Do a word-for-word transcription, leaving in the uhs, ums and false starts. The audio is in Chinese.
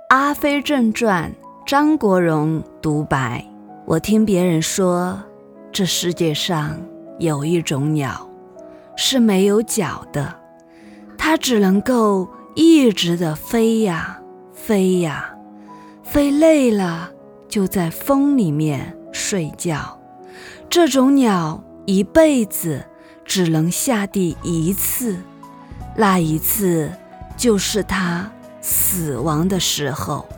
阿飞正传》张国荣独白：我听别人说，这世界上有一种鸟是没有脚的，它只能够一直的飞呀飞呀，飞累了就在风里面睡觉。这种鸟一辈子只能下地一次，那一次就是它死亡的时候。